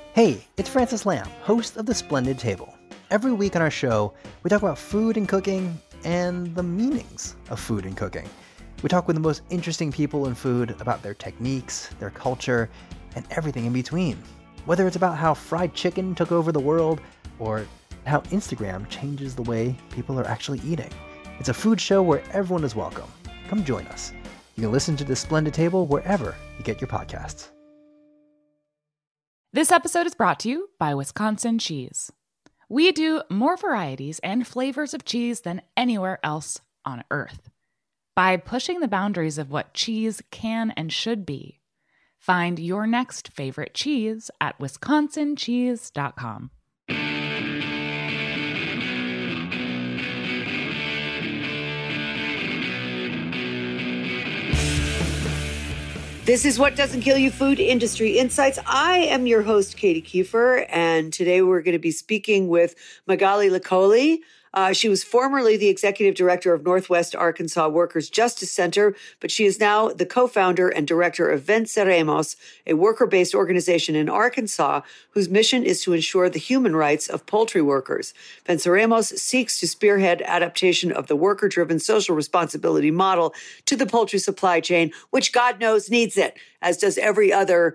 Hey, it's Francis Lamb, host of The Splendid Table. Every week on our show, we talk about food and cooking and the meanings of food and cooking. We talk with the most interesting people in food about their techniques, their culture, and everything in between. Whether it's about how fried chicken took over the world or how Instagram changes the way people are actually eating. It's a food show where everyone is welcome. Come join us. You can listen to The Splendid Table wherever you get your podcasts. This episode is brought to you by Wisconsin Cheese. We do more varieties and flavors of cheese than anywhere else on Earth. By pushing the boundaries of what cheese can and should be, find your next favorite cheese at wisconsincheese.com. This is What Doesn't Kill You, Food Industry Insights. I am your host, Katie Kiefer, and today we're going to be speaking with Magali Likole. She was formerly the executive director of Northwest Arkansas Workers Justice Center, but she is now the co-founder and director of Venceremos, a worker-based organization in Arkansas whose mission is to ensure the human rights of poultry workers. Venceremos seeks to spearhead adaptation of the worker-driven social responsibility model to the poultry supply chain, which God knows needs it, as does every other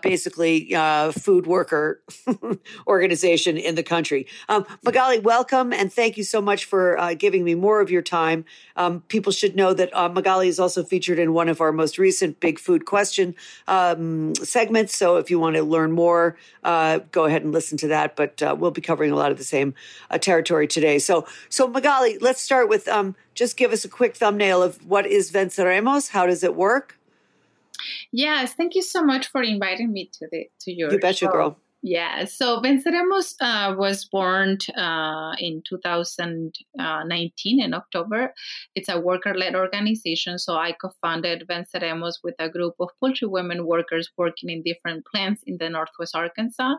food worker organization in the country. Magali, welcome, and thank you so much for giving me more of your time. People should know that Magali is also featured in one of our most recent Big Food Question segments. So if you want to learn more, go ahead and listen to that. But we'll be covering a lot of the same territory today. So Magali, let's start with just give us a quick thumbnail of what is Venceremos. How does it work? Yes, thank you so much for inviting me to your You betcha, show. Girl. Yeah, so Venceremos was born in 2019 in October. It's a worker-led organization, so I co-founded Venceremos with a group of poultry women workers working in different plants in the Northwest Arkansas.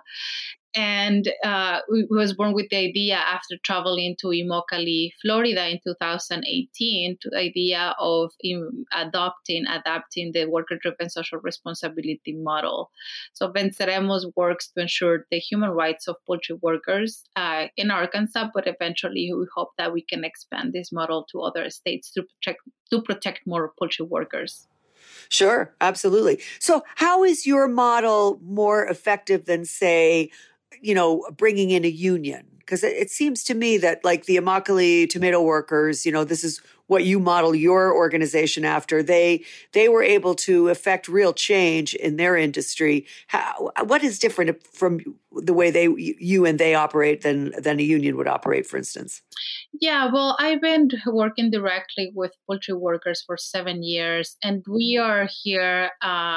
And we was born with the idea after traveling to Immokalee, Florida in 2018, to the idea of adapting the worker-driven social responsibility model. So Venceremos works to ensure the human rights of poultry workers in Arkansas, but eventually we hope that we can expand this model to other states to protect more poultry workers. Sure, absolutely. So how is your model more effective than, say, bringing in a union? Because it seems to me that like the Immokalee tomato workers, this is what you model your organization after. They were able to affect real change in their industry. What is different from the way you and they operate than a union would operate, for instance? Yeah, well, I've been working directly with poultry workers for 7 years, and we are here.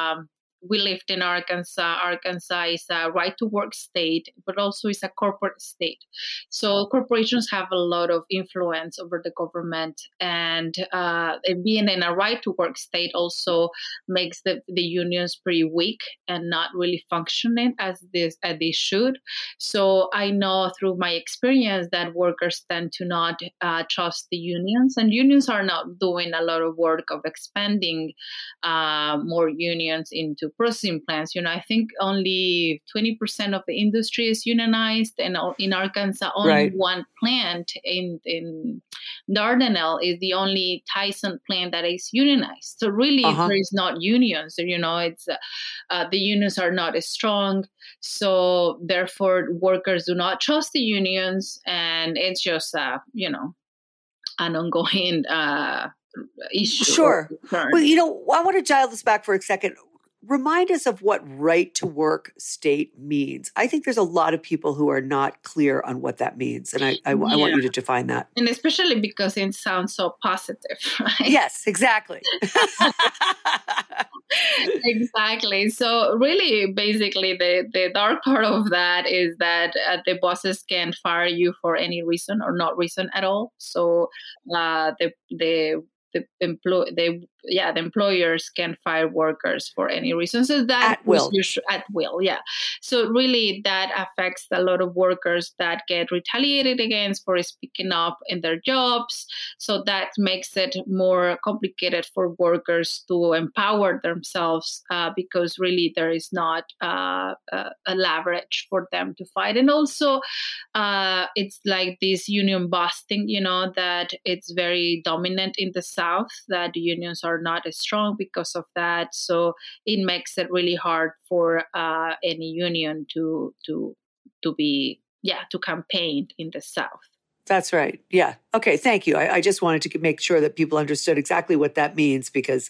We lived in Arkansas. Arkansas is a right-to-work state, but also is a corporate state. So corporations have a lot of influence over the government, and being in a right-to-work state also makes the unions pretty weak and not really functioning as they should. So I know through my experience that workers tend to not trust the unions, and unions are not doing a lot of work of expanding more unions into processing plants. I think only 20% of the industry is unionized, and in Arkansas, only right. one plant in Dardanelle is the only Tyson plant that is unionized. So really, there is not unions. It's the unions are not as strong. So therefore, workers do not trust the unions, and it's just an ongoing issue. Sure. Well, I want to dial this back for a second. Remind us of what right to work state means. I think there's a lot of people who are not clear on what that means. And I want you to define that. And especially because it sounds so positive, right? Yes, exactly. Exactly. So really, basically, the dark part of that is that the bosses can fire you for any reason or not reason at all. So the the employers can fire workers for any reason. So that at will. At will, yeah. So really that affects a lot of workers that get retaliated against for speaking up in their jobs. So that makes it more complicated for workers to empower themselves because really there is not a leverage for them to fight. And also it's like this union busting, that it's very dominant in the South, that unions are not as strong because of that. So it makes it really hard for any union to campaign in the South. That's right. Yeah. Okay. Thank you. I just wanted to make sure that people understood exactly what that means, because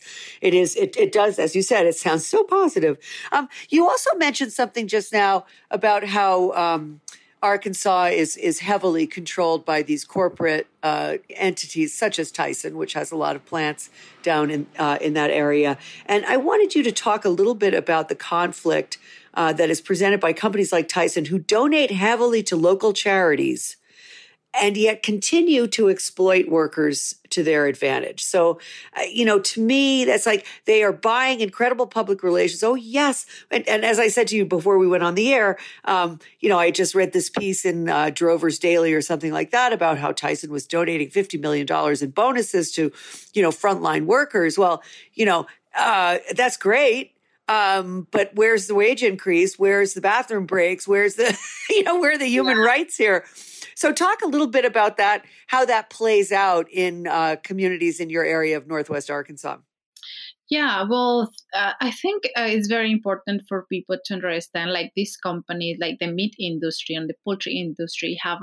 it does, as you said, it sounds so positive. You also mentioned something just now about how Arkansas is heavily controlled by these corporate entities such as Tyson, which has a lot of plants down in that area. And I wanted you to talk a little bit about the conflict that is presented by companies like Tyson, who donate heavily to local charities and yet continue to exploit workers to their advantage. So, to me, that's like they are buying incredible public relations. Oh, yes. And as I said to you before we went on the air, I just read this piece in Drover's Daily or something like that about how Tyson was donating $50 million in bonuses to, frontline workers. Well, that's great. But where's the wage increase? Where's the bathroom breaks? Where's the, where are the human rights here? So talk a little bit about that, how that plays out in communities in your area of Northwest Arkansas. Yeah, well, I think it's very important for people to understand, like these companies, like the meat industry and the poultry industry, have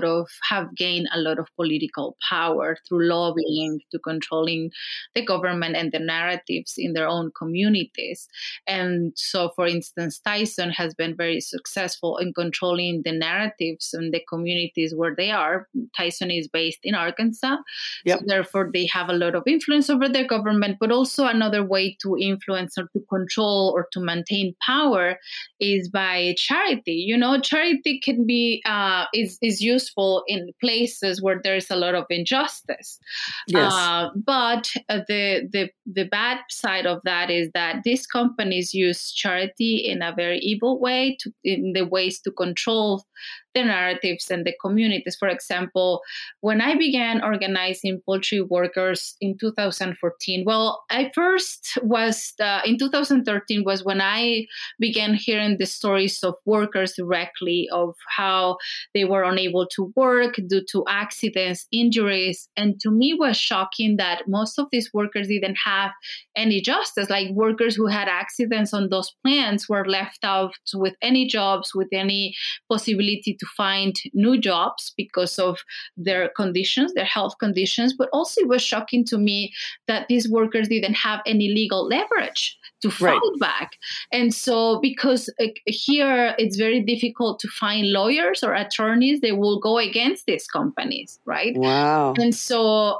gained a lot of political power through lobbying to controlling the government and the narratives in their own communities. And so, for instance, Tyson has been very successful in controlling the narratives in the communities where they are. Tyson is based in Arkansas, yep. So therefore they have a lot of influence over their government, but also another way to influence or to control or to maintain power is by charity. Charity can be is useful in places where there's a lot of injustice. Yes. But the bad side of that is that these companies use charity in a very evil way, in the ways to control the narratives and the communities. For example, when I began organizing poultry workers in 2014, I first was in 2013 was when I began hearing the stories of workers directly, of how they were unable to work due to accidents, injuries. And to me, it was shocking that most of these workers didn't have any justice. Like workers who had accidents on those plants were left out with any jobs, with any possibility to find new jobs because of their conditions, their health conditions. But also it was shocking to me that these workers didn't have any legal leverage to fight back. And so because here it's very difficult to find lawyers or attorneys, they will go against these companies, right? Wow. And so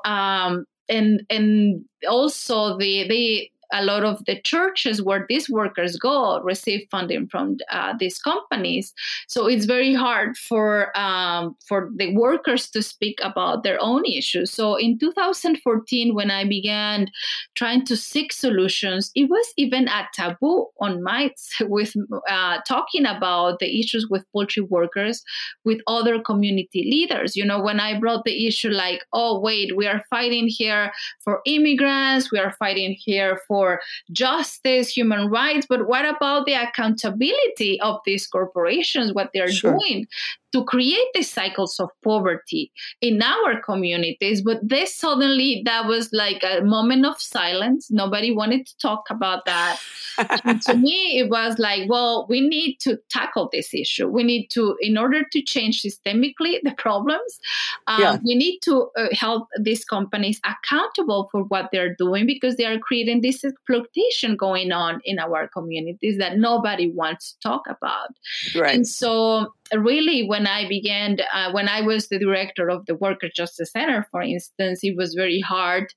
and also a lot of the churches where these workers go receive funding from these companies. So it's very hard for the workers to speak about their own issues. So in 2014, when I began trying to seek solutions, it was even a taboo on mites with talking about the issues with poultry workers with other community leaders. When I brought the issue like, oh, wait, we are fighting here for immigrants, we are fighting here for justice, human rights, but what about the accountability of these corporations, what they're doing to create these cycles of poverty in our communities? But that was like a moment of silence. Nobody wanted to talk about that. And to me, it was like, well, we need to tackle this issue. We need to, in order to change systemically the problems, we need to help these companies accountable for what they're doing, because they are creating this exploitation going on in our communities that nobody wants to talk about. Right. And so really, when I began, when I was the director of the Worker Justice Center, for instance, it was very hard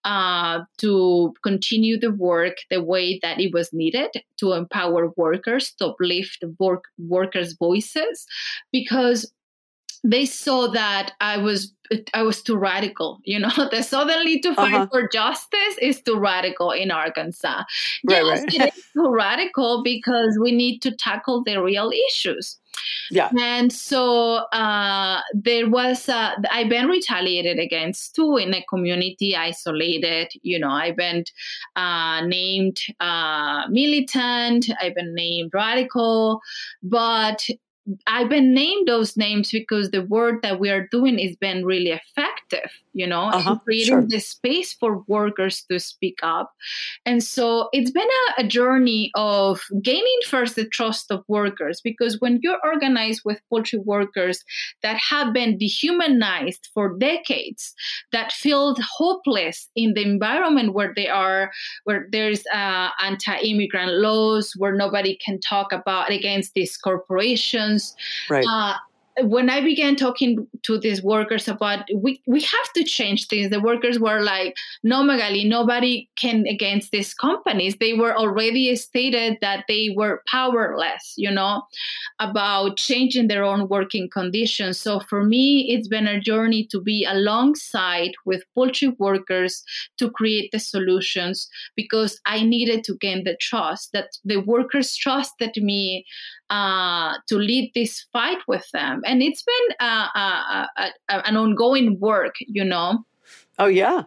to continue the work the way that it was needed to empower workers, to uplift workers' voices, because they saw that I was too radical. That suddenly to fight for justice is too radical in Arkansas. Yes, it is too radical because we need to tackle the real issues. Yeah. And so there was, I've been retaliated against too in a community, isolated. I've been named militant, I've been named radical, but I've been named those names because the work that we are doing has been really effective, in creating this space for workers to speak up. And so it's been a journey of gaining first the trust of workers, because when you're organized with poultry workers that have been dehumanized for decades, that feel hopeless in the environment where they are, where there's anti-immigrant laws, where nobody can talk about against these corporations. Right. When I began talking to these workers about we have to change things, the workers were like, no, Magali, nobody can against these companies. They were already stated that they were powerless, about changing their own working conditions. So for me, it's been a journey to be alongside with poultry workers to create the solutions, because I needed to gain the trust, that the workers trusted me to lead this fight with them. And it's been an ongoing work, Oh, yeah.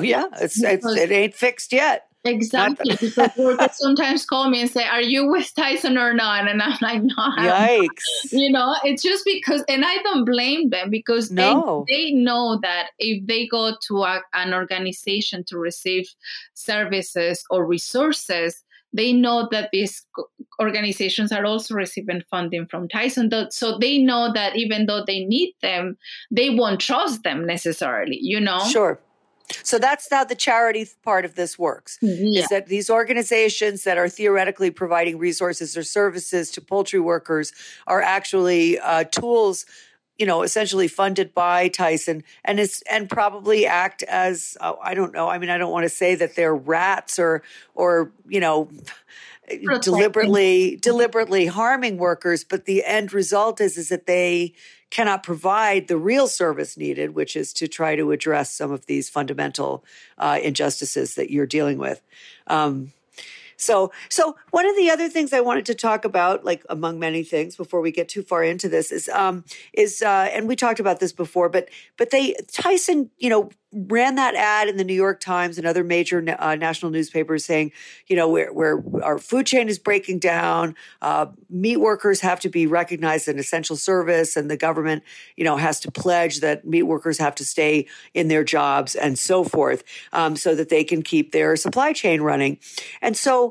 It ain't fixed yet. Exactly. Because workers sometimes call me and say, are you with Tyson or not? And I'm like, no. Yikes. It's just because, and I don't blame them, because they know that if they go to an organization to receive services or resources, they know that these organizations are also receiving funding from Tyson. So they know that even though they need them, they won't trust them necessarily, Sure. So that's how the charity part of this works, is that these organizations that are theoretically providing resources or services to poultry workers are actually tools, essentially funded by Tyson, and probably act as, I don't know. I mean, I don't want to say that they're rats or deliberately harming workers, but the end result is that they cannot provide the real service needed, which is to try to address some of these fundamental injustices that you're dealing with. So one of the other things I wanted to talk about, like among many things before we get too far into this, is and we talked about this before, but Tyson, ran that ad in the New York Times and other major national newspapers saying, where our food chain is breaking down, meat workers have to be recognized as an essential service, and the government, has to pledge that meat workers have to stay in their jobs and so forth, so that they can keep their supply chain running. And so,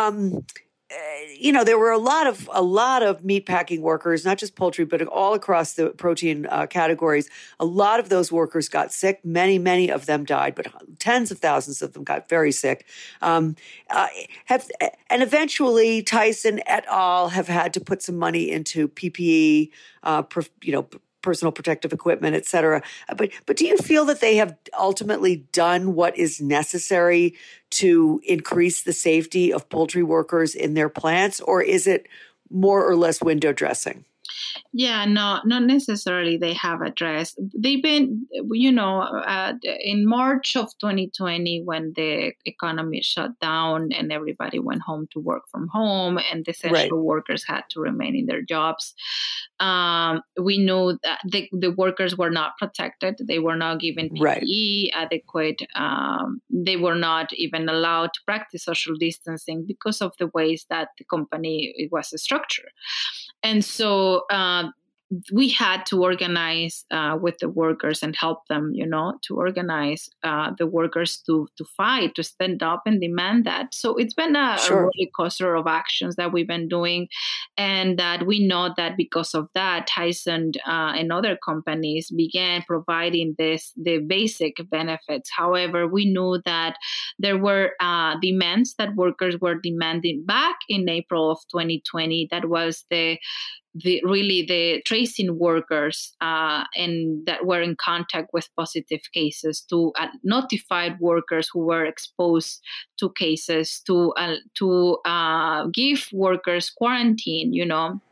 there were a lot of meatpacking workers, not just poultry, but all across the protein categories. A lot of those workers got sick. Many of them died, but tens of thousands of them got very sick. And eventually, Tyson et al. Have had to put some money into PPE, personal protective equipment, et cetera. But do you feel that they have ultimately done what is necessary to increase the safety of poultry workers in their plants, or is it more or less window dressing? Yeah, no, not necessarily they have addressed. They've been, in March of 2020, when the economy shut down and everybody went home to work from home and the essential workers had to remain in their jobs, we knew that the workers were not protected. They were not given PPE adequate. They were not even allowed to practice social distancing because of the ways that the company was structured. And so we had to organize with the workers and help them, to organize the workers to fight, to stand up and demand that. So it's been a roller coaster of actions that we've been doing, and that we know that because of that, Tyson and other companies began providing the basic benefits. However, we knew that there were demands that workers were demanding back in April of 2020. That was the tracing workers and that were in contact with positive cases, to notified workers who were exposed to cases, to give workers quarantine,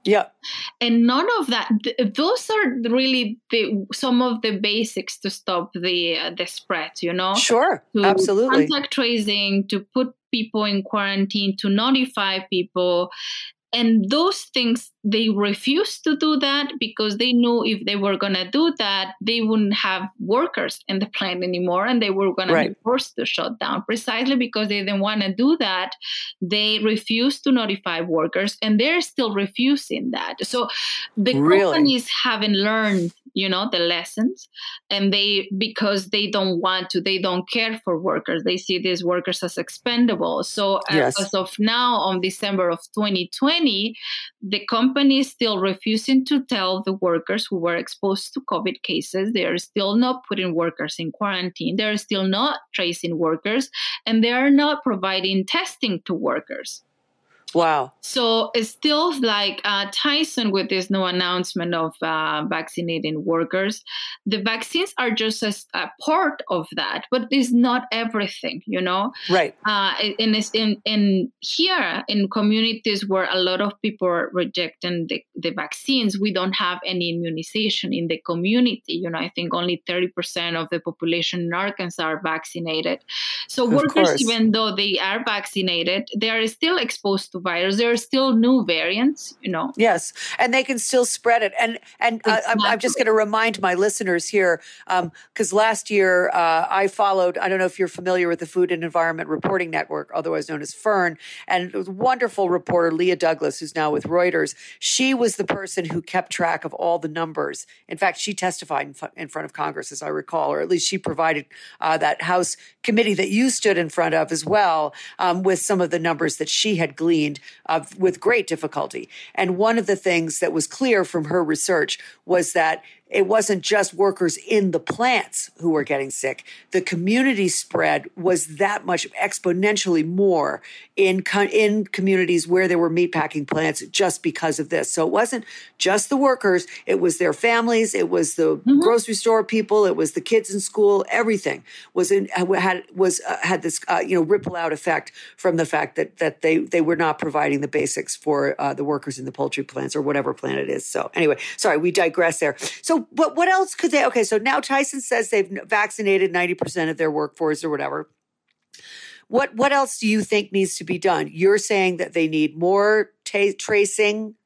Yeah. And none of that, those are really some of the basics to stop the spread, Sure, to absolutely. Contact tracing, to put people in quarantine, to notify people. And those things, they refused to do that because they knew if they were going to do that, they wouldn't have workers in the plant anymore, and they were going to be forced to shut down. Precisely because they didn't want to do that, they refused to notify workers, and they're still refusing that. So the companies haven't learned, the lessons, and because they don't want to, they don't care for workers. They see these workers as expendable. So as of now, on December of 2020, the company is still refusing to tell the workers who were exposed to COVID cases. They are still not putting workers in quarantine. They are still not tracing workers, and they are not providing testing to workers. Wow. So it's still like Tyson with this new announcement of vaccinating workers. The vaccines are just a part of that, but it's not everything, Right. And it's in here in communities where a lot of people are rejecting the vaccines, we don't have any immunization in the community. I think only 30% of the population in Arkansas are vaccinated. So workers, even though they are vaccinated, they are still exposed to virus. There are still new variants, Yes, and they can still spread it. And exactly. I'm just going to remind my listeners here, because last year I followed, I don't know if you're familiar with the Food and Environment Reporting Network, otherwise known as FERN, and it was a wonderful reporter, Leah Douglas, who's now with Reuters. She was the person who kept track of all the numbers. In fact, she testified in front of Congress, as I recall, or at least she provided that House committee that you stood in front of as well, with some of the numbers that she had gleaned with great difficulty. And one of the things that was clear from her research was that it wasn't just workers in the plants who were getting sick. The community spread was that much exponentially more in communities where there were meatpacking plants just because of this. So it wasn't just the workers. It was their families. It was the grocery store people. It was the kids in school. Everything had this ripple out effect from the fact that they were not providing the basics for the workers in the poultry plants or whatever plant it is. So anyway, sorry, we digress there. So but what else could they? Okay, so now Tyson says they've vaccinated 90% of their workforce or whatever. What else do you think needs to be done? You're saying that they need more tracing,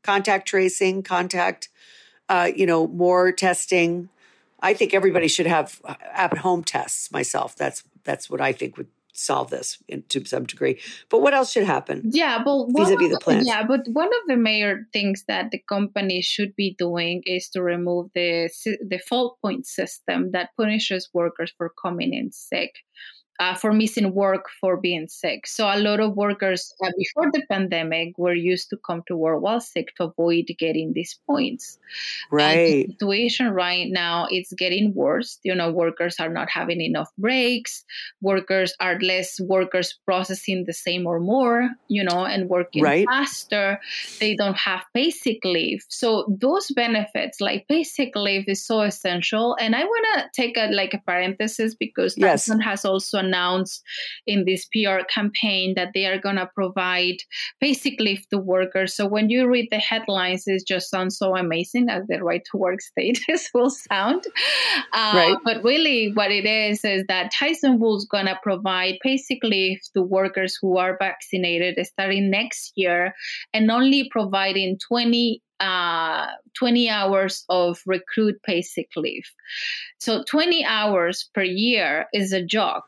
more testing. I think everybody should have at-home tests myself. That's what I think would solve this to some degree. But what else should happen? Yeah, but vis-a-vis the plants? Yeah, but one of the major things that the company should be doing is to remove the fault point system that punishes workers for coming in sick. For missing work, for being sick. So a lot of workers before the pandemic were used to come to work while sick to avoid getting these points. Right. And the situation right now, it's getting worse. Workers are not having enough breaks. Workers are less workers processing the same or more, and working faster. They don't have basic leave. So those benefits, like basic leave, is so essential. And I want to take a parenthesis because Tyson has also announced in this PR campaign that they are going to provide basic leave to workers. So when you read the headlines, it just sounds so amazing as the right to work status will sound. But really what it is that Tyson Wool's going to provide basic leave to workers who are vaccinated starting next year, and only providing 20 hours of recruit basic leave. So 20 hours per year is a joke,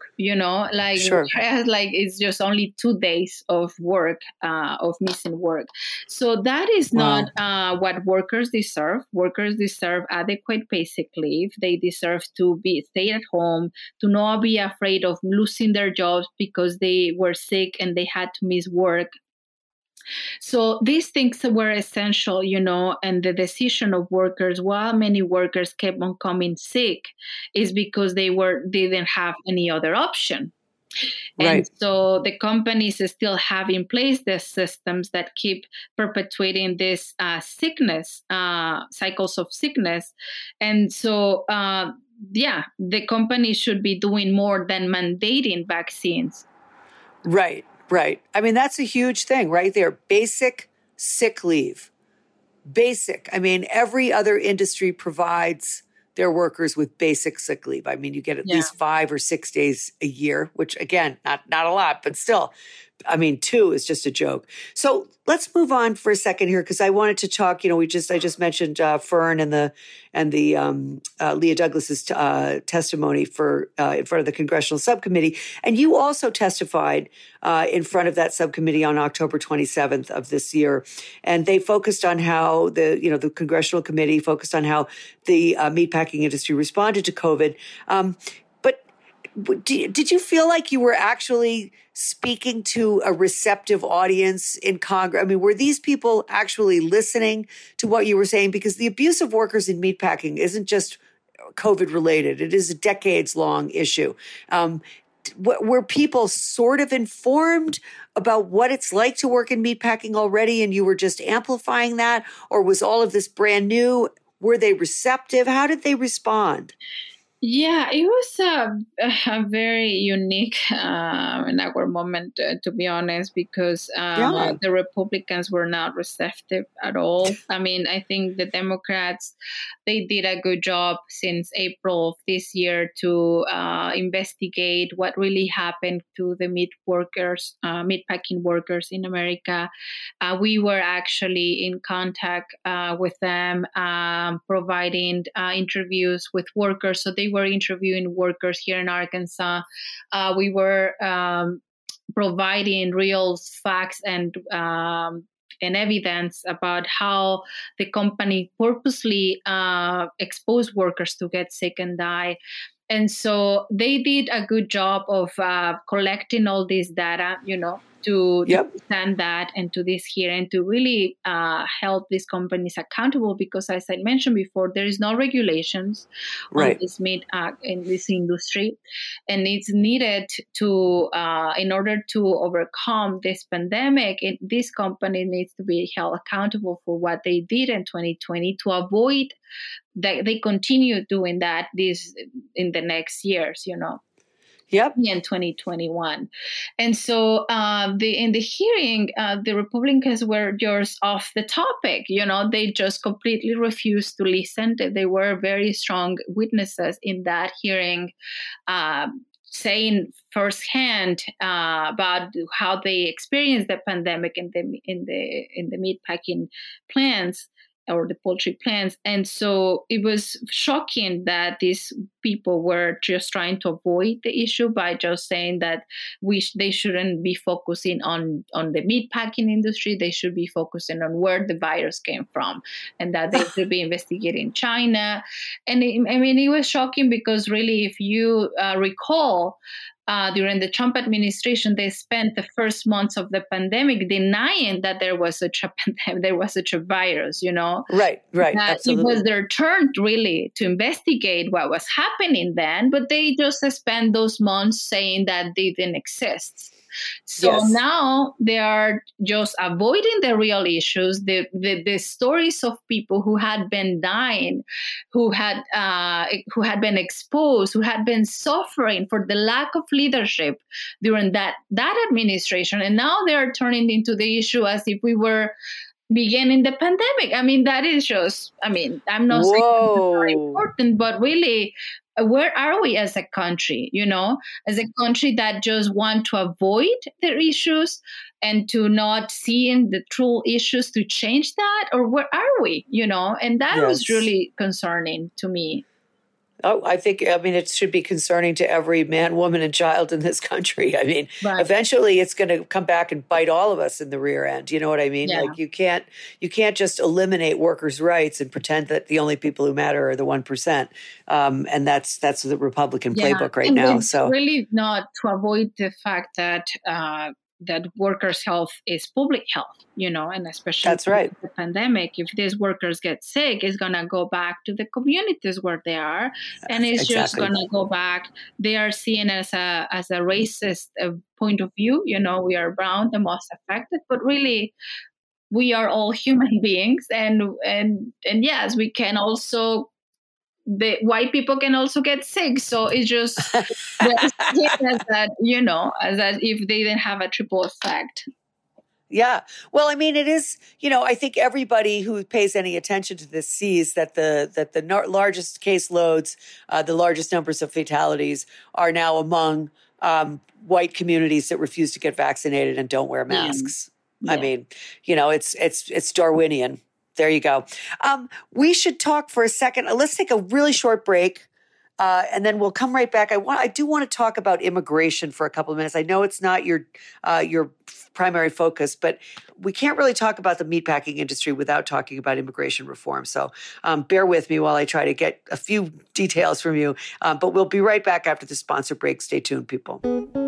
it's just only 2 days of work, of missing work. So that is not what workers deserve. Workers deserve adequate basic leave. They deserve to stay at home, to not be afraid of losing their jobs because they were sick and they had to miss work. So these things were essential, and the decision of workers, while many workers kept on coming sick, is because they didn't have any other option. And so the companies still have in place the systems that keep perpetuating this sickness, cycles of sickness. And so, the company should be doing more than mandating vaccines. Right. I mean, that's a huge thing right there. Basic sick leave. basic. I mean, every other industry provides their workers with basic sick leave. I mean, you get at least 5 or 6 days a year, which again, not a lot, but still, I mean, 2 is just a joke. So let's move on for a second here, because I wanted to talk. I just mentioned Fern and the Leah Douglas's testimony for in front of the congressional subcommittee, and you also testified in front of that subcommittee on October 27th of this year, and they focused on how the congressional committee focused on how the meatpacking industry responded to COVID. But did you feel like you were actually speaking to a receptive audience in Congress? I mean, were these people actually listening to what you were saying? Because the abuse of workers in meatpacking isn't just COVID related. It is a decades-long issue. Were people sort of informed about what it's like to work in meatpacking already, and you were just amplifying that? Or was all of this brand new? Were they receptive? How did they respond? Yeah, it was a very unique and awkward moment, to be honest, because the Republicans were not receptive at all. I mean, I think the Democrats, they did a good job since April of this year to investigate what really happened to the meatpacking workers in America. We were actually in contact with them, providing interviews with workers. So they were interviewing workers here in Arkansas. We were providing real facts and evidence about how the company purposely exposed workers to get sick and die. And so they did a good job of collecting all this data, to understand that and to this here and to really help these companies accountable, because as I mentioned before, there is no regulations on this meat in this industry, and it's needed to in order to overcome this pandemic. This company needs to be held accountable for what they did in 2020 to avoid that they continue doing that in the next years, Yep. In 2021. And so in the hearing, the Republicans were just off the topic. They just completely refused to listen. They were very strong witnesses in that hearing, saying firsthand about how they experienced the pandemic in the meatpacking plants or the poultry plants. And so it was shocking that these people were just trying to avoid the issue by just saying that they shouldn't be focusing on the meatpacking industry. They should be focusing on where the virus came from, and that they should be investigating China. And it was shocking because really, if you recall, during the Trump administration, they spent the first months of the pandemic denying that there was such a pandemic, there was such a virus, Right, absolutely. It was their turn really to investigate what was happening then, but they just spent those months saying that they didn't exist. So now they are just avoiding the real issues, the stories of people who had been dying, who had been exposed, who had been suffering for the lack of leadership during that administration. And now they are turning into the issue as if we were beginning the pandemic. I mean, that is just, I'm not saying it's not important, but really, where are we as a country, as a country that just want to avoid the issues and to not seeing the true issues to change that? Or where are we, and that was really concerning to me. Oh, I think, it should be concerning to every man, woman, and child in this country. Eventually it's going to come back and bite all of us in the rear end. You know what I mean? Yeah. Like you can't just eliminate workers' rights and pretend that the only people who matter are the 1%. And that's the Republican playbook right now. So really not to avoid the fact that workers' health is public health, and especially that's right. The pandemic. If these workers get sick, it's going to go back to the communities where they are, and it's just going to go back. They are seen as a racist point of view. We are brown, the most affected, but really, we are all human beings, and yes, we can also. The white people can also get sick, so it's just as that, as that if they didn't have a triple effect. Yeah. Well, I mean, it is, I think everybody who pays any attention to this sees that the largest caseloads, the largest numbers of fatalities are now among white communities that refuse to get vaccinated and don't wear masks. Yeah. I mean, it's Darwinian. There you go. We should talk for a second. Let's take a really short break. And then we'll come right back. I do want to talk about immigration for a couple of minutes. I know it's not your primary focus, but we can't really talk about the meatpacking industry without talking about immigration reform. So bear with me while I try to get a few details from you. But we'll be right back after the sponsor break. Stay tuned, people.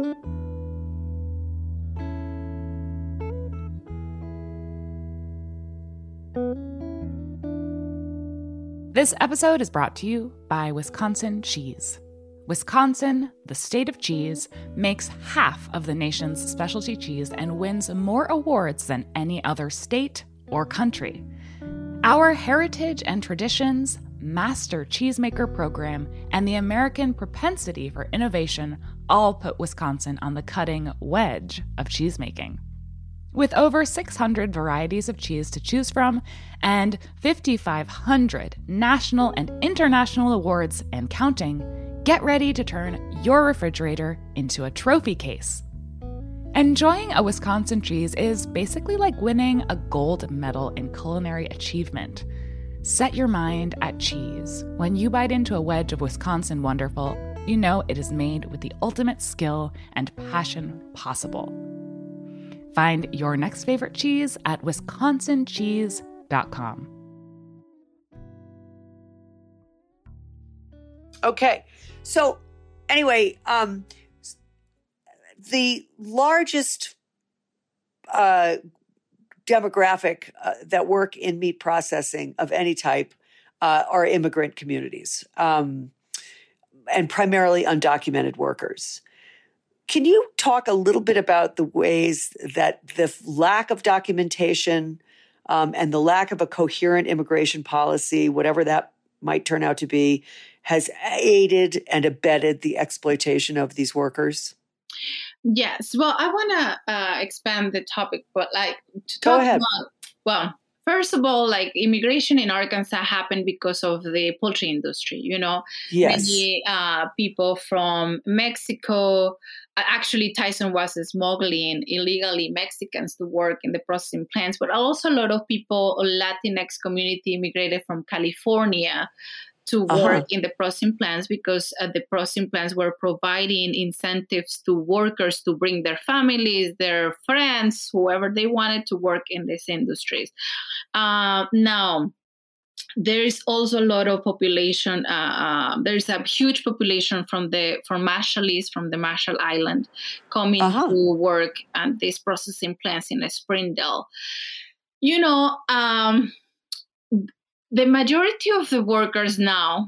This episode is brought to you by Wisconsin Cheese. Wisconsin, the state of cheese, makes half of the nation's specialty cheese and wins more awards than any other state or country. Our heritage and traditions, master cheesemaker program, and the American propensity for innovation all put Wisconsin on the cutting wedge of cheesemaking. With over 600 varieties of cheese to choose from and 5,500 national and international awards and counting, get ready to turn your refrigerator into a trophy case. Enjoying a Wisconsin cheese is basically like winning a gold medal in culinary achievement. Set your mind at cheese. When you bite into a wedge of Wisconsin Wonderful, you know it is made with the ultimate skill and passion possible. Find your next favorite cheese at wisconsincheese.com. Okay. So anyway, the largest demographic that work in meat processing of any type are immigrant communities, and primarily undocumented workers. Can you talk a little bit about the ways that the lack of documentation and the lack of a coherent immigration policy, whatever that might turn out to be, has aided and abetted the exploitation of these workers? Yes. Well, I want to expand the topic, but go ahead. First of all, immigration in Arkansas happened because of the poultry industry. Yes. Many people from Mexico. Actually, Tyson was smuggling illegally Mexicans to work in the processing plants, but also a lot of people, Latinx community, immigrated from California to work in the processing plants because the processing plants were providing incentives to workers to bring their families, their friends, whoever they wanted to work in these industries. Now, there is also a lot of population. There's a huge population from Marshallese, from the Marshall Island, coming to work at these processing plants in Springdale. The majority of the workers now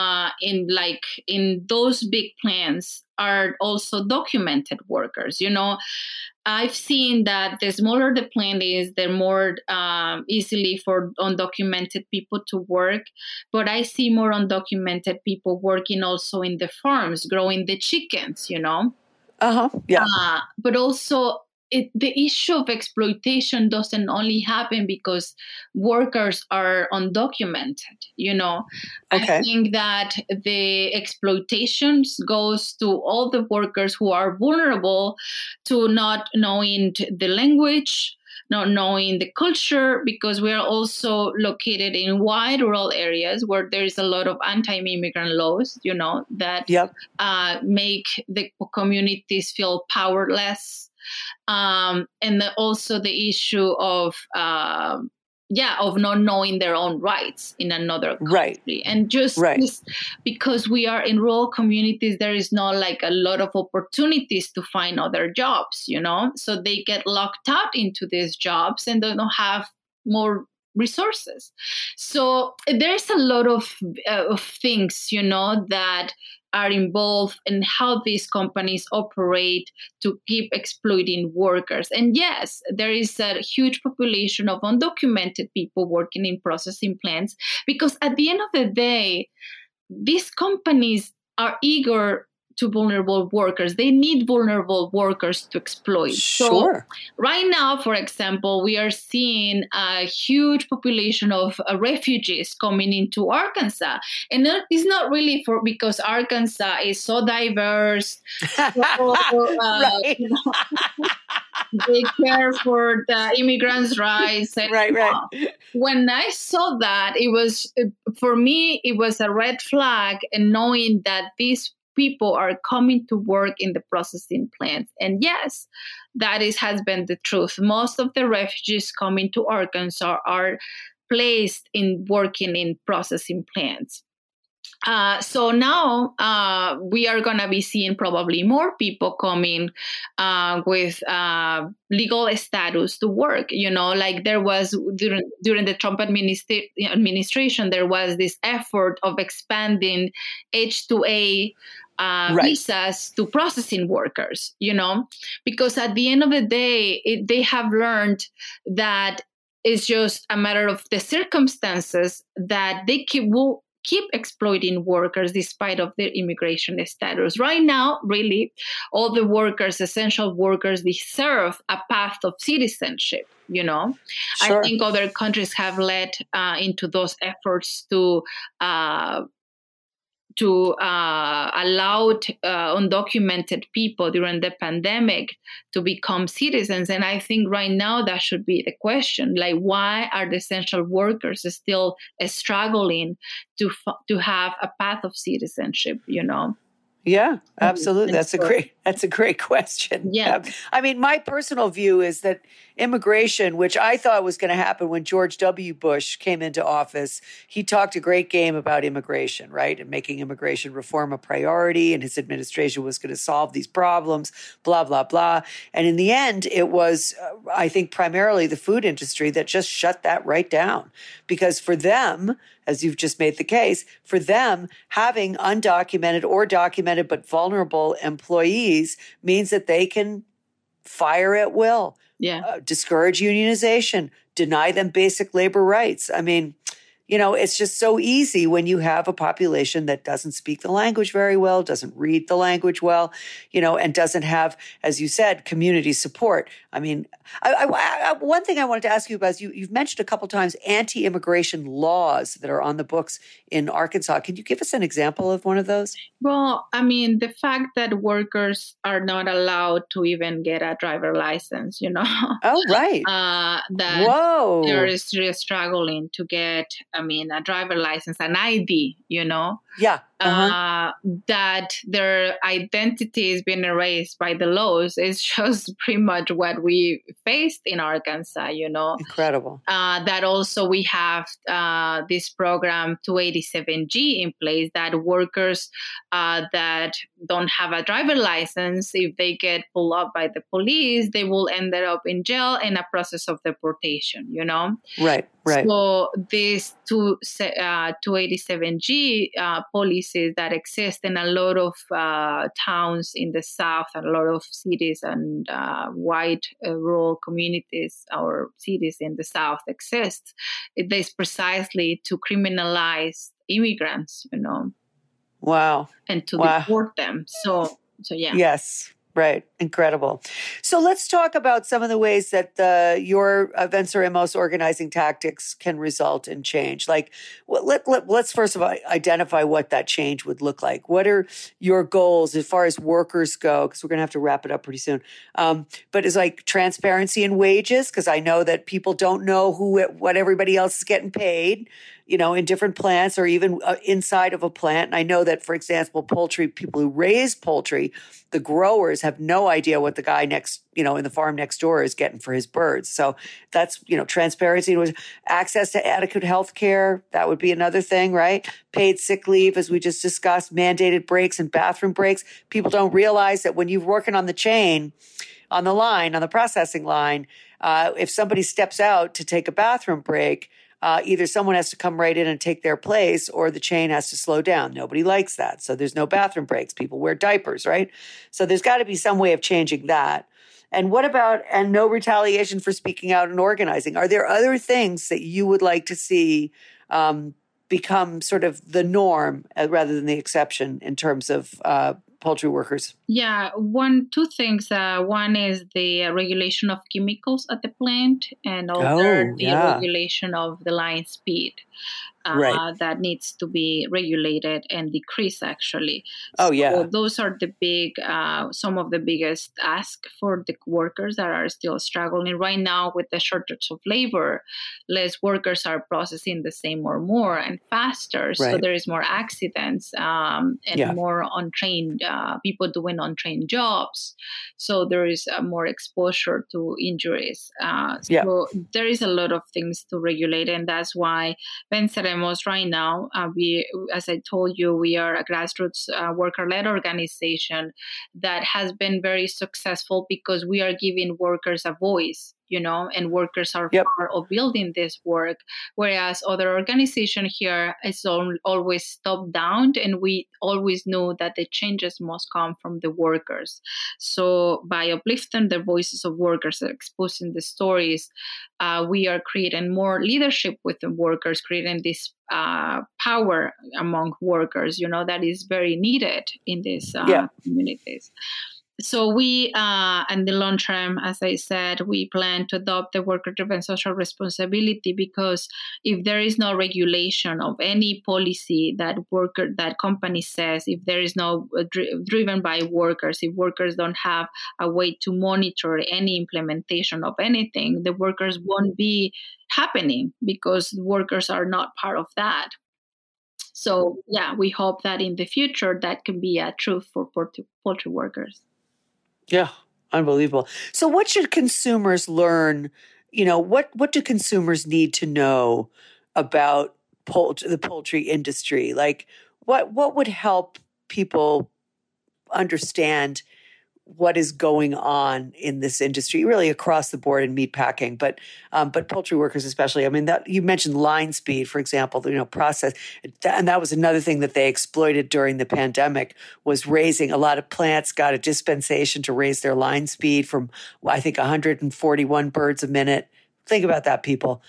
in those big plants are also documented workers. I've seen that the smaller the plant is, the more easily for undocumented people to work. But I see more undocumented people working also in the farms, growing the chickens, Yeah. But also the issue of exploitation doesn't only happen because workers are undocumented, Okay. I think that the exploitations goes to all the workers who are vulnerable to not knowing the language, not knowing the culture, because we are also located in wide rural areas where there is a lot of anti-immigrant laws, that make the communities feel powerless. And also the issue of not knowing their own rights in another country. Right. And because we are in rural communities, there is not a lot of opportunities to find other jobs, so they get locked out into these jobs and they don't have more resources. So there's a lot of things, that are involved in how these companies operate to keep exploiting workers. And yes, there is a huge population of undocumented people working in processing plants, because at the end of the day, these companies are eager to vulnerable workers. They need vulnerable workers to exploit. Sure. So right now, for example, we are seeing a huge population of refugees coming into Arkansas. And it's not really because Arkansas is so diverse. Right. They care for the immigrants' rights. Right. When I saw that, it was, for me, it was a red flag, and knowing that these people are coming to work in the processing plants. And yes, has been the truth. Most of the refugees coming to Arkansas are placed in working in processing plants. So now we are going to be seeing probably more people coming with legal status to work. Like there was during the Trump administration, there was this effort of expanding H-2A visas to processing workers, because at the end of the day, they have learned that it's just a matter of the circumstances that they will keep exploiting workers despite of their immigration status. Right now, really, all the workers, essential workers, deserve a path of citizenship, Sure. I think other countries have led into those efforts to allow undocumented people during the pandemic to become citizens. And I think right now that should be the question, like, why are the essential workers still struggling to have a path of citizenship, Yeah, absolutely. That's a great question. Yeah. I mean, my personal view is that immigration, which I thought was going to happen when George W. Bush came into office, he talked a great game about immigration, right? And making immigration reform a priority, and his administration was going to solve these problems, blah, blah, blah. And in the end, it was, I think, primarily the food industry that just shut that right down. Because for them, as you've just made the case, for them, having undocumented or documented but vulnerable employees means that they can fire at will, discourage unionization, deny them basic labor rights. I mean, it's just so easy when you have a population that doesn't speak the language very well, doesn't read the language well, and doesn't have, as you said, community support. I mean, I one thing I wanted to ask you about is you've mentioned a couple times anti-immigration laws that are on the books in Arkansas. Can you give us an example of one of those? Well, I mean, the fact that workers are not allowed to even get a driver license, Oh, right. That they're still struggling to get, a driver license, an ID, Yeah. That their identity is being erased by the laws is just pretty much what we faced in Arkansas, Incredible. That also we have this program 287G in place, that workers that don't have a driver license, if they get pulled up by the police, they will end up in jail in a process of deportation, Right. So these 287G policies that exist in a lot of towns in the South, and a lot of cities and white rural communities or cities in the South exist. It is precisely to criminalize immigrants, Wow. and to deport them. So yeah. Yes. Right. Incredible. So let's talk about some of the ways that your Venceremos organizing tactics can result in change. Like, let's first of all identify what that change would look like. What are your goals as far as workers go? Because we're going to have to wrap it up pretty soon. But it's like transparency in wages, because I know that people don't know what everybody else is getting paid, in different plants or even inside of a plant. And I know that, for example, people who raise poultry, the growers have no idea what the guy next, in the farm next door is getting for his birds. So that's, transparency. Access to adequate health care. That would be another thing, right? Paid sick leave, as we just discussed, mandated breaks and bathroom breaks. People don't realize that when you're working on the chain, on the processing line, if somebody steps out to take a bathroom break, either someone has to come right in and take their place, or the chain has to slow down. Nobody likes that. So there's no bathroom breaks. People wear diapers, right? So there's got to be some way of changing that. And what about, and no retaliation for speaking out and organizing? Are there other things that you would like to see become sort of the norm rather than the exception in terms of poultry workers? Yeah, two things. One is the regulation of chemicals at the plant, and other the regulation of the line speed. Right. That needs to be regulated and decreased, actually. So those are the big, some of the biggest ask for the workers that are still struggling right now with the shortage of labor. Less workers are processing the same or more and faster, so there is more accidents and more untrained people doing untrained jobs. So there is more exposure to injuries. So there is a lot of things to regulate, and that's why Venceremos right now, as I told you, we are a grassroots worker-led organization that has been very successful because we are giving workers a voice, and workers are part of building this work, whereas other organizations here is always top down, and we always know that the changes must come from the workers. So by uplifting the voices of workers, exposing the stories, we are creating more leadership with the workers, creating this power among workers, that is very needed in these communities. So we, in the long term, as I said, we plan to adopt the worker-driven social responsibility, because if there is no regulation of any policy that company says, if there is no driven by workers, if workers don't have a way to monitor any implementation of anything, the workers won't be happening because workers are not part of that. So we hope that in the future that can be a truth for poultry workers. Yeah, unbelievable. So what should consumers learn? What do consumers need to know about the poultry industry? Like, what would help people understand what is going on in this industry, really across the board in meat packing, but poultry workers especially? I mean, that you mentioned line speed, for example, process, and that was another thing that they exploited during the pandemic, was raising. A lot of plants got a dispensation to raise their line speed from, I think, 141 birds a minute. Think about that, people.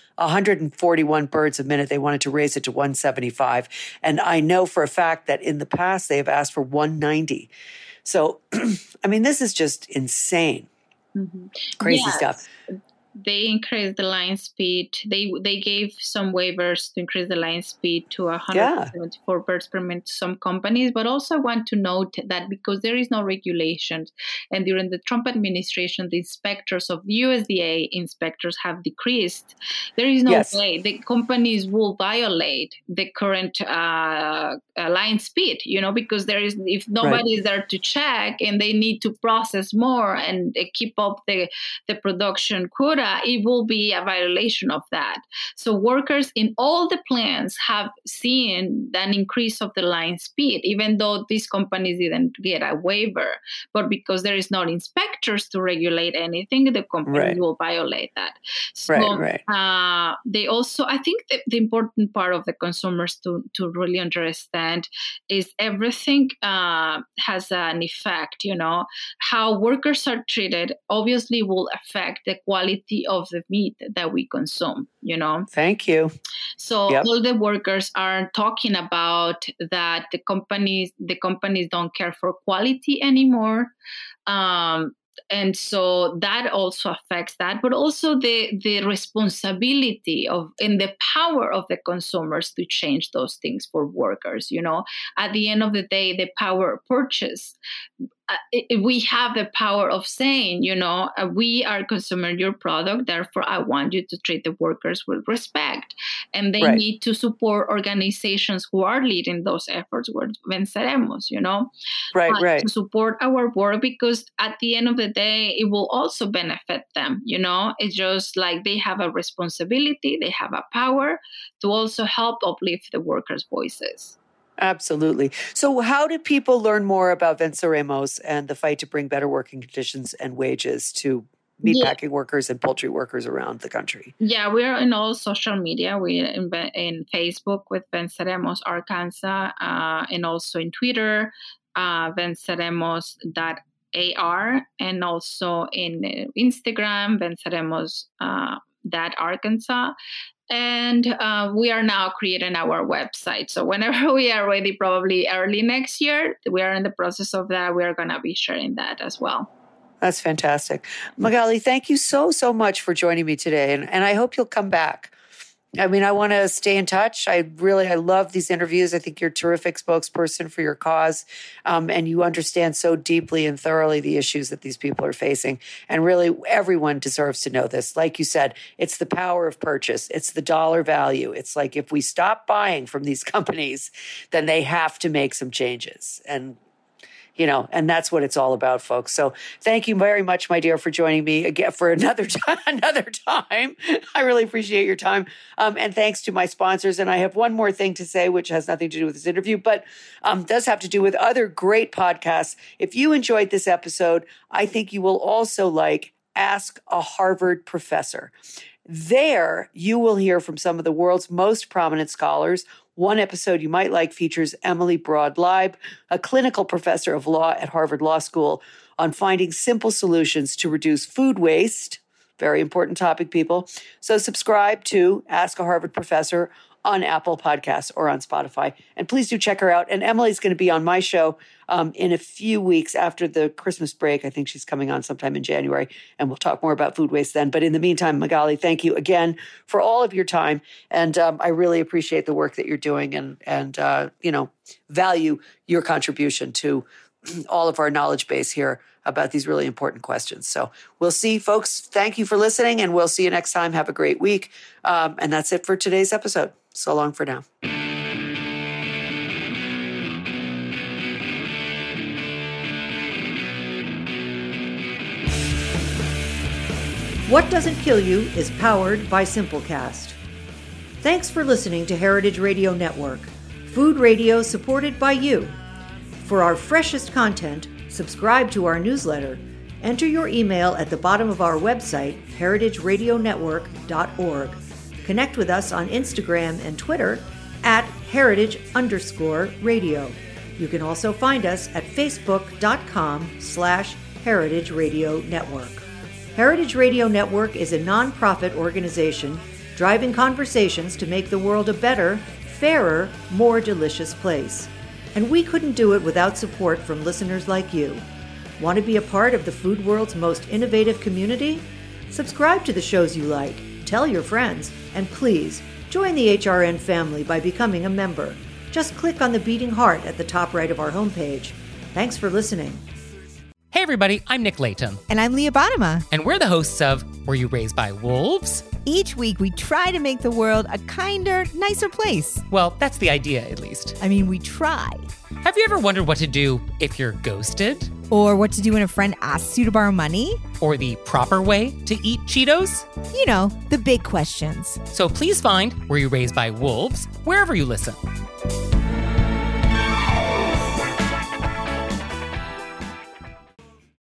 141 birds a minute. They wanted to raise it to 175. And I know for a fact that in the past they have asked for 190. So, I mean, this is just insane. Mm-hmm. Crazy stuff. They increased the line speed. They gave some waivers to increase the line speed to 174 birds per minute to some companies. But also I want to note that because there is no regulations, and during the Trump administration, the inspectors of the USDA inspectors have decreased, there is no way the companies will violate the current line speed, because if nobody is there to check and they need to process more and keep up the production quota, it will be a violation of that. So workers in all the plants have seen an increase of the line speed, even though these companies didn't get a waiver. But because there is no inspectors to regulate anything, the companies will violate that. So they also, I think the important part of the consumers to really understand is everything has an effect. How workers are treated obviously will affect the quality of the meat that we consume, Thank you. So all the workers are talking about that the companies don't care for quality anymore. And so that also affects that, but also the responsibility and the power of the consumers to change those things for workers. At the end of the day, the power of purchase. We have the power of saying, we are consuming your product, therefore I want you to treat the workers with respect. And they need to support organizations who are leading those efforts, with Venceremos, to support our work, because at the end of the day, it will also benefit them, It's just like they have a responsibility, they have a power to also help uplift the workers' voices. Absolutely. So how do people learn more about Venceremos and the fight to bring better working conditions and wages to meatpacking workers and poultry workers around the country? Yeah, we're in all social media. We're in Facebook with Venceremos Arkansas, and also in Twitter, venceremos.ar, and also in Instagram, venceremos.arkansas. And we are now creating our website. So whenever we are ready, probably early next year, we are in the process of that. We are going to be sharing that as well. That's fantastic. Magali, thank you so much for joining me today. And I hope you'll come back. I mean, I want to stay in touch. I love these interviews. I think you're a terrific spokesperson for your cause. And you understand so deeply and thoroughly the issues that these people are facing. And really, everyone deserves to know this. Like you said, it's the power of purchase. It's the dollar value. It's like if we stop buying from these companies, then they have to make some changes. And and that's what it's all about, folks. So thank you very much, my dear, for joining me again for another time. I really appreciate your time. And thanks to my sponsors. And I have one more thing to say, which has nothing to do with this interview, but does have to do with other great podcasts. If you enjoyed this episode, I think you will also like Ask a Harvard Professor. There, you will hear from some of the world's most prominent scholars. One episode you might like features Emily Broad-Leib, a clinical professor of law at Harvard Law School, on finding simple solutions to reduce food waste. Very important topic, people. So subscribe to Ask a Harvard Professor on Apple Podcasts or on Spotify. And please do check her out. And Emily's going to be on my show in a few weeks after the Christmas break. I think she's coming on sometime in January, and we'll talk more about food waste then. But in the meantime, Magali, thank you again for all of your time. And I really appreciate the work that you're doing and value your contribution to all of our knowledge base here about these really important questions. So we'll see, folks. Thank you for listening, and we'll see you next time. Have a great week. And that's it for today's episode. So long for now. What Doesn't Kill You is powered by Simplecast. Thanks for listening to Heritage Radio Network, food radio supported by you. For our freshest content, subscribe to our newsletter. Enter your email at the bottom of our website, heritageradionetwork.org. Connect with us on Instagram and Twitter at @heritage_radio. You can also find us at facebook.com/Heritage Radio Network. Heritage Radio Network is a nonprofit organization driving conversations to make the world a better, fairer, more delicious place. And we couldn't do it without support from listeners like you. Want to be a part of the food world's most innovative community? Subscribe to the shows you like, tell your friends, and please join the HRN family by becoming a member. Just click on the beating heart at the top right of our homepage. Thanks for listening. Hey everybody, I'm Nick Layton. And I'm Leah Bottima. And we're the hosts of Were You Raised by Wolves? Each week we try to make the world a kinder, nicer place. Well, that's the idea, at least. I mean, we try. Have you ever wondered what to do if you're ghosted? Or what to do when a friend asks you to borrow money? Or the proper way to eat Cheetos? You know, the big questions. So please find Were You Raised by Wolves wherever you listen.